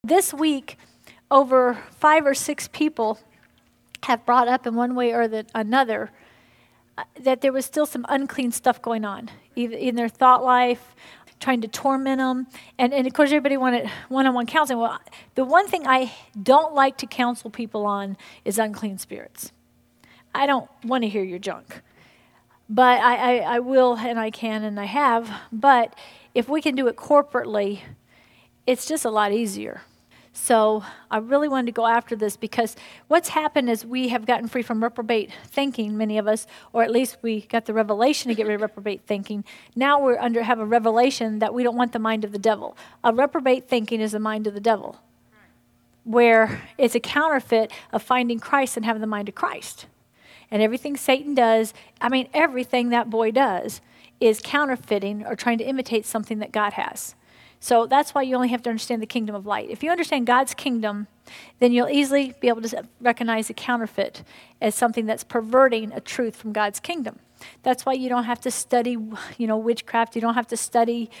This week, over 5 or 6 people have brought up in one way or another that there was still some unclean stuff going on, either in their thought life, trying to torment them. And of course, everybody wanted one-on-one counseling. Well, the one thing I don't like to counsel people on is unclean spirits. I don't want to hear your junk. But I will, and I can, and I have. But if we can do it corporately, it's just a lot easier. So I really wanted to go after this because what's happened is we have gotten free from reprobate thinking, many of us, or at least we got the revelation to get rid of reprobate thinking. Now have a revelation that we don't want the mind of the devil. A reprobate thinking is the mind of the devil, where it's a counterfeit of finding Christ and having the mind of Christ. And everything Satan does, everything that boy does is counterfeiting or trying to imitate something that God has. So that's why you only have to understand the kingdom of light. If you understand God's kingdom, then you'll easily be able to recognize a counterfeit as something that's perverting a truth from God's kingdom. That's why you don't have to study, witchcraft. You don't have to study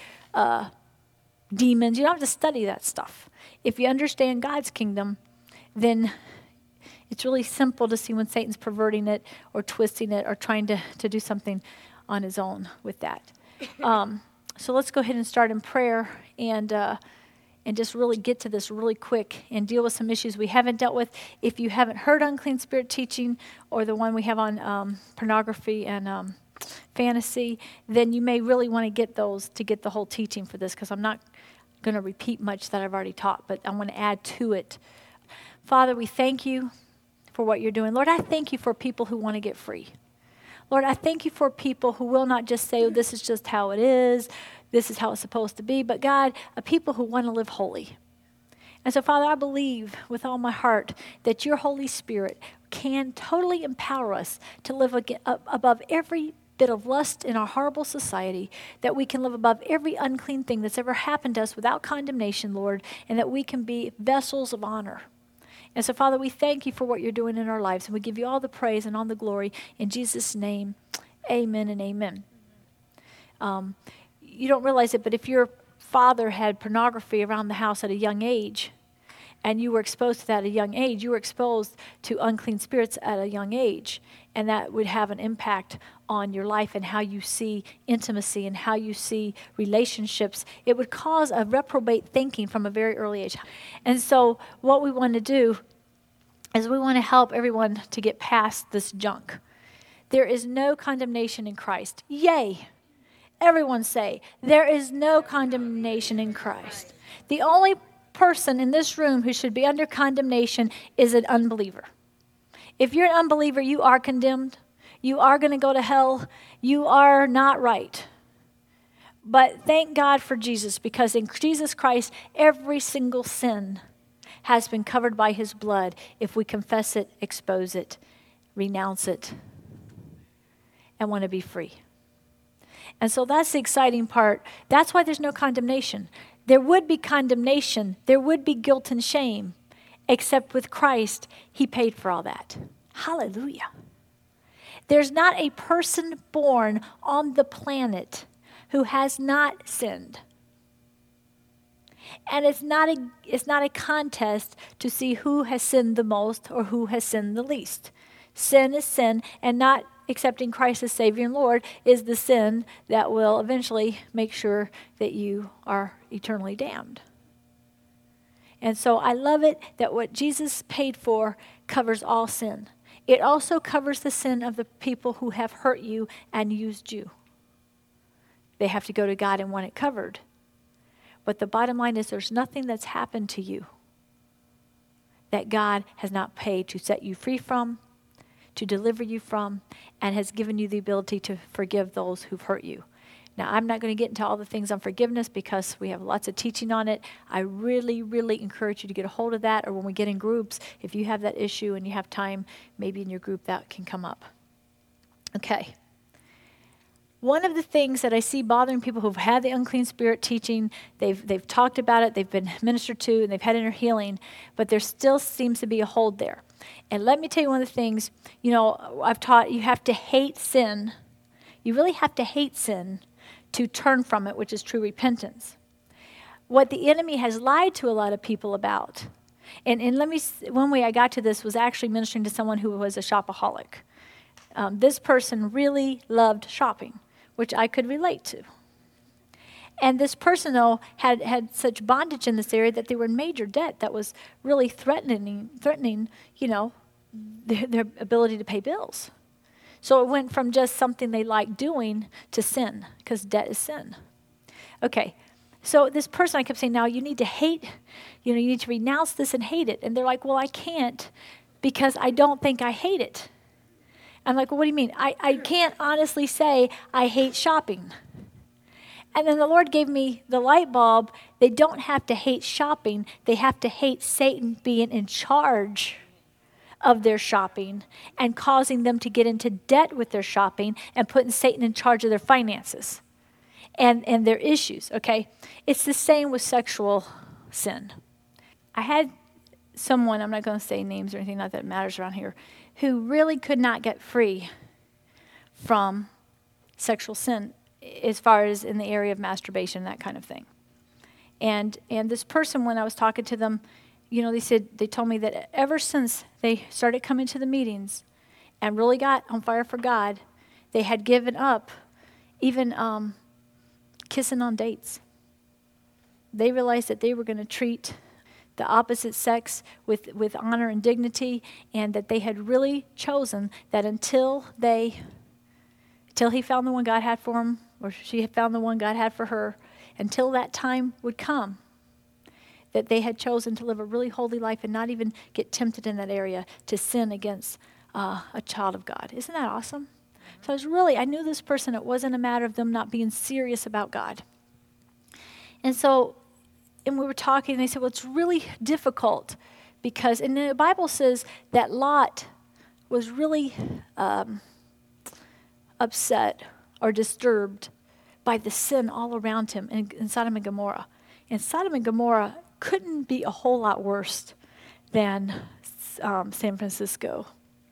demons. You don't have to study that stuff. If you understand God's kingdom, then it's really simple to see when Satan's perverting it or twisting it or trying to do something on his own with that. So let's go ahead and start in prayer and just really get to this really quick and deal with some issues we haven't dealt with. If you haven't heard unclean spirit teaching or the one we have on pornography and fantasy, then you may really want to get those to get the whole teaching for this, because I'm not going to repeat much that I've already taught, but I want to add to it. Father, we thank you for what you're doing. Lord, I thank you for people who want to get free. Lord, I thank you for people who will not just say, this is just how it is, this is how it's supposed to be, but God, a people who want to live holy. And so, Father, I believe with all my heart that your Holy Spirit can totally empower us to live above every bit of lust in our horrible society, that we can live above every unclean thing that's ever happened to us without condemnation, Lord, and that we can be vessels of honor. And so, Father, we thank you for what you're doing in our lives, and we give you all the praise and all the glory. In Jesus' name, amen and amen. You don't realize it, but if your father had pornography around the house at a young age, and you were exposed to that at a young age, you were exposed to unclean spirits at a young age, and that would have an impact on your life and how you see intimacy and how you see relationships. It would cause a reprobate thinking from a very early age. And so what we want to do is we want to help everyone to get past this junk. There is no condemnation in Christ. Yay! Everyone say, there is no condemnation in Christ. The only person in this room who should be under condemnation is an unbeliever. If you're an unbeliever, you are condemned. You are going to go to hell. You are not right. But thank God for Jesus, because in Jesus Christ, every single sin has been covered by his blood if we confess it, expose it, renounce it, and want to be free. And so that's the exciting part. That's why there's no condemnation. There would be condemnation. There would be guilt and shame. Except with Christ, he paid for all that. Hallelujah. There's not a person born on the planet who has not sinned. And it's not a contest to see who has sinned the most or who has sinned the least. Sin is sin, and not accepting Christ as Savior and Lord is the sin that will eventually make sure that you are eternally damned. And so I love it that what Jesus paid for covers all sin. It also covers the sin of the people who have hurt you and used you. They have to go to God and want it covered. But the bottom line is there's nothing that's happened to you that God has not paid to set you free from, to deliver you from, and has given you the ability to forgive those who've hurt you. Now, I'm not going to get into all the things on forgiveness because we have lots of teaching on it. I really, really encourage you to get a hold of that, or when we get in groups, if you have that issue and you have time, maybe in your group that can come up. Okay. One of the things that I see bothering people who've had the unclean spirit teaching, they've talked about it, they've been ministered to, and they've had inner healing, but there still seems to be a hold there. And let me tell you one of the things, I've taught you have to hate sin. You really have to hate sin to turn from it, which is true repentance. what the enemy has lied to a lot of people about. And one way I got to this was actually ministering to someone who was a shopaholic. This person really loved shopping, which I could relate to. And this person, though, had such bondage in this area that they were in major debt that was really threatening, their ability to pay bills. So it went from just something they liked doing to sin, because debt is sin. Okay, so this person, I kept saying, now you need to hate, you need to renounce this and hate it. And they're like, well, I can't because I don't think I hate it. I'm like, well, what do you mean? I can't honestly say I hate shopping. And then the Lord gave me the light bulb. They don't have to hate shopping. They have to hate Satan being in charge of their shopping and causing them to get into debt with their shopping and putting Satan in charge of their finances and their issues, okay? It's the same with sexual sin. I had someone, I'm not going to say names or anything like that matters around here, who really could not get free from sexual sin as far as in the area of masturbation, that kind of thing. And this person, when I was talking to them, they told me that ever since they started coming to the meetings and really got on fire for God, they had given up even kissing on dates. They realized that they were going to treat the opposite sex with honor and dignity, and that they had really chosen that until he found the one God had for him, or she had found the one God had for her, until that time would come, that they had chosen to live a really holy life and not even get tempted in that area to sin against a child of God. Isn't that awesome? So I knew this person. It wasn't a matter of them not being serious about God. And we were talking, and they said, well, it's really difficult because, and the Bible says that Lot was really upset or disturbed by the sin all around him in Sodom and Gomorrah. And Sodom and Gomorrah couldn't be a whole lot worse than San Francisco.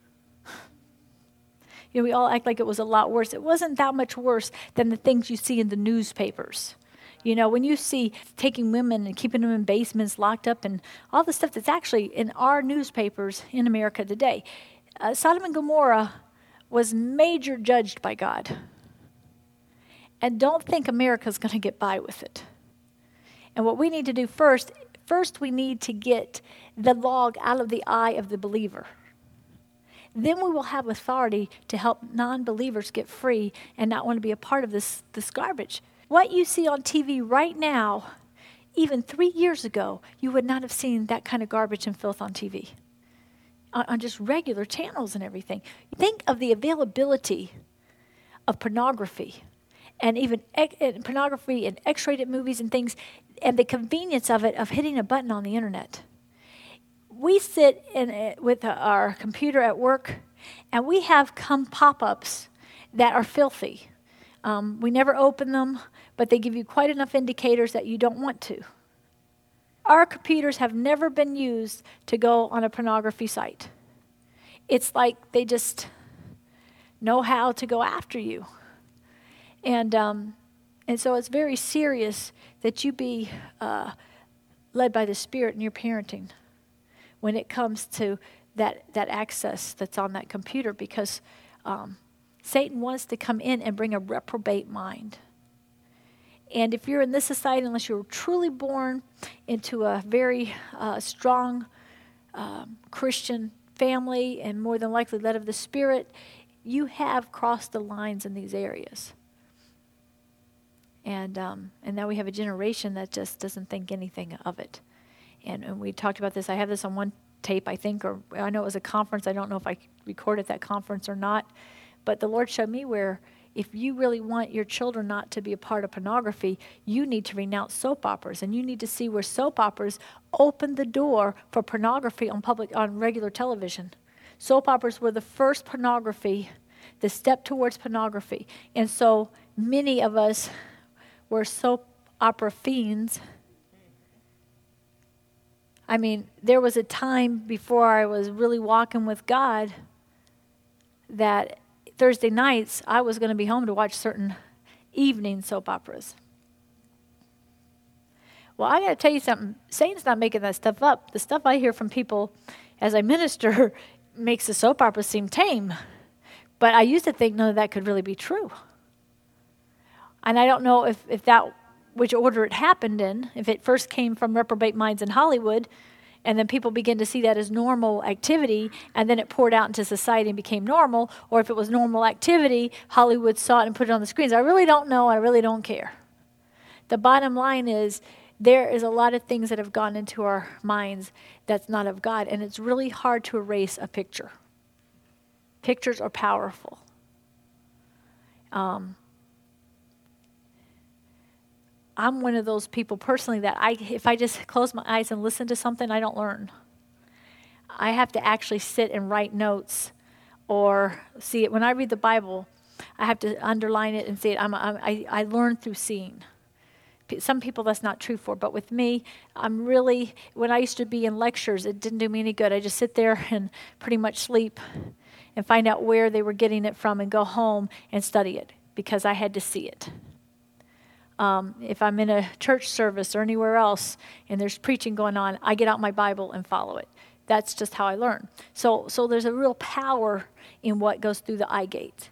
We all act like it was a lot worse. It wasn't that much worse than the things you see in the newspapers. When you see taking women and keeping them in basements locked up and all the stuff that's actually in our newspapers in America today. Sodom and Gomorrah was major judged by God. And don't think America's going to get by with it. And what we need to do first we need to get the log out of the eye of the believer. Then we will have authority to help non-believers get free and not want to be a part of this garbage. What you see on TV right now, even 3 years ago, you would not have seen that kind of garbage and filth on TV, on just regular channels and everything. Think of the availability of pornography, and even pornography and X-rated movies and things, and the convenience of it, of hitting a button on the internet. We sit with our computer at work, and we have come pop-ups that are filthy. We never open them, but they give you quite enough indicators that you don't want to. Our computers have never been used to go on a pornography site. It's like they just know how to go after you. And so it's very serious that you be led by the Spirit in your parenting when it comes to that access that's on that computer, because Satan wants to come in and bring a reprobate mind. And if you're in this society, unless you're truly born into a very strong Christian family and more than likely led of the Spirit, you have crossed the lines in these areas. And now we have a generation that just doesn't think anything of it. And we talked about this. I have this on one tape, I think, or I know it was a conference. I don't know if I recorded that conference or not. But the Lord showed me where if you really want your children not to be a part of pornography, you need to renounce soap operas. And you need to see where soap operas opened the door for pornography on regular television. Soap operas were the first pornography, the step towards pornography. And so many of us were soap opera fiends. I mean, there was a time before I was really walking with God that Thursday nights I was going to be home to watch certain evening soap operas. Well, I got to tell you something. Satan's not making that stuff up. The stuff I hear from people as I minister makes the soap opera seem tame. But I used to think none of that could really be true. And I don't know if that, which order it happened in, if it first came from reprobate minds in Hollywood, and then people begin to see that as normal activity, and then it poured out into society and became normal, or if it was normal activity, Hollywood saw it and put it on the screens. I really don't know. I really don't care. The bottom line is there is a lot of things that have gone into our minds that's not of God, and it's really hard to erase a picture. Pictures are powerful. I'm one of those people personally that if I just close my eyes and listen to something, I don't learn. I have to actually sit and write notes or see it. When I read the Bible, I have to underline it and see it. I learn through seeing. Some people that's not true for, but with me, when I used to be in lectures, it didn't do me any good. I just sit there and pretty much sleep and find out where they were getting it from and go home and study it because I had to see it. If I'm in a church service or anywhere else and there's preaching going on, I get out my Bible and follow it. That's just how I learn. So there's a real power in what goes through the eye gate.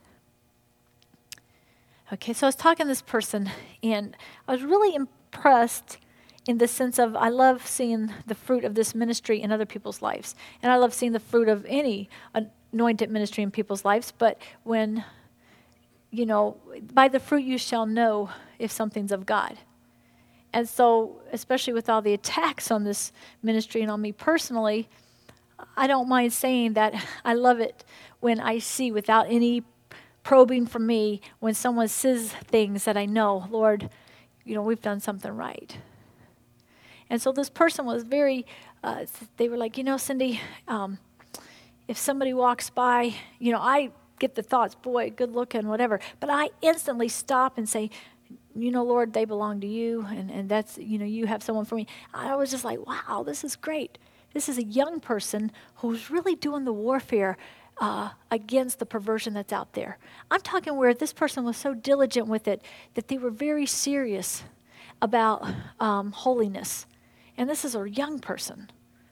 Okay, so I was talking to this person, and I was really impressed in the sense of I love seeing the fruit of this ministry in other people's lives. And I love seeing the fruit of any anointed ministry in people's lives. But when, by the fruit you shall know if something's of God. And so, especially with all the attacks on this ministry and on me personally, I don't mind saying that I love it when I see without any probing from me, when someone says things that I know, Lord, we've done something right. And so this person was very, they were like, Cindy, if somebody walks by, I get the thoughts, boy, good looking, whatever. But I instantly stop and say, Lord, they belong to you, and that's, you have someone for me. I was just like, wow, this is great. This is a young person who's really doing the warfare against the perversion that's out there. I'm talking where this person was so diligent with it that they were very serious about holiness. And this is a young person.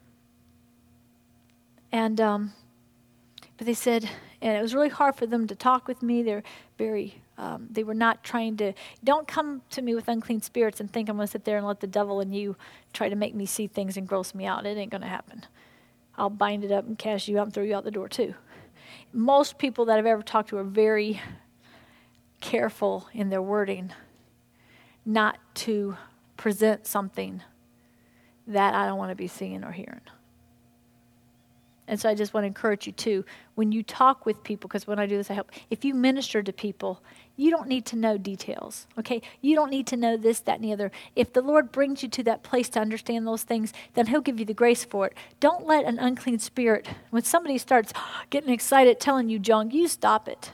And but they said, and it was really hard for them to talk with me. They're very, they were not trying to, don't come to me with unclean spirits and think I'm going to sit there and let the devil and you try to make me see things and gross me out. It ain't going to happen. I'll bind it up and cast you out and throw you out the door too. Most people that I've ever talked to are very careful in their wording not to present something that I don't want to be seeing or hearing. And so I just want to encourage you too, when you talk with people, because when I do this, I help. If you minister to people, you don't need to know details, okay? You don't need to know this, that, and the other. If the Lord brings you to that place to understand those things, then He'll give you the grace for it. Don't let an unclean spirit, when somebody starts getting excited telling you junk, you stop it.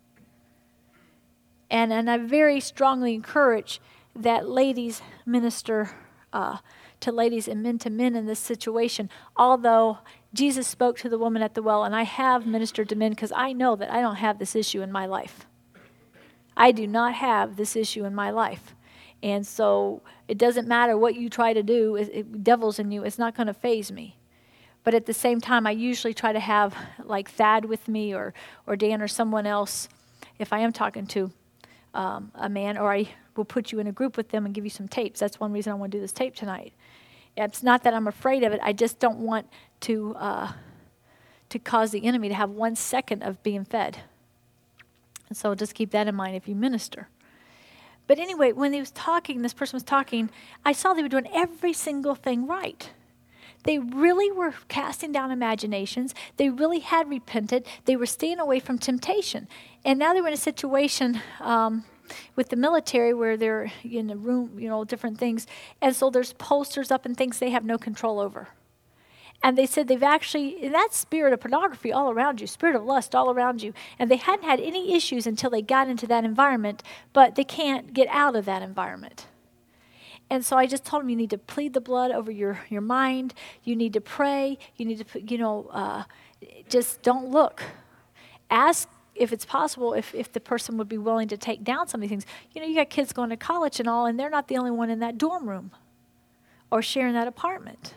And I very strongly encourage that ladies minister to ladies and men to men in this situation, although Jesus spoke to the woman at the well, and I have ministered to men because I know that I don't have this issue in my life. I do not have this issue in my life. And so it doesn't matter what you try to do, devil's in you, it's not going to faze me. But at the same time, I usually try to have like Thad with me or Dan or someone else if I am talking to a man, or I will put you in a group with them and give you some tapes. That's one reason I want to do this tape tonight. It's not that I'm afraid of it. I just don't want to cause the enemy to have 1 second of being fed. And so just keep that in mind if you minister. But anyway, when he was talking, this person was talking, I saw they were doing every single thing right. They really were casting down imaginations. They really had repented. They were staying away from temptation. And now they were in a situation with the military where they're in a room, different things. And so there's posters up and things they have no control over. And they said they've actually, in that spirit of pornography all around you, spirit of lust all around you, and they hadn't had any issues until they got into that environment, but they can't get out of that environment. And so I just told them you need to plead the blood over your mind. You need to pray. You need to, just don't look. Ask if it's possible, if the person would be willing to take down some of these things. You got kids going to college and all, and they're not the only one in that dorm room. or sharing that apartment.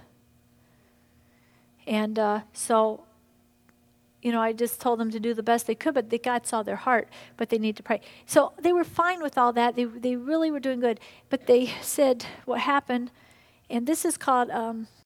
And so, I just told them to do the best they could, but God saw their heart, but they need to pray. So they were fine with all that. They really were doing good. But they said what happened, and this is called